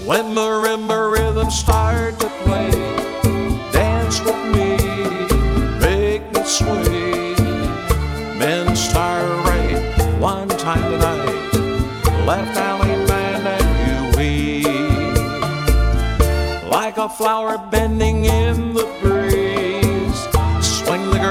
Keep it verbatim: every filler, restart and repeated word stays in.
When marimba rhythms start to play, dance with me, make me sway. Men Star Ray, one time tonight, left alley man and you weep like a flower bending in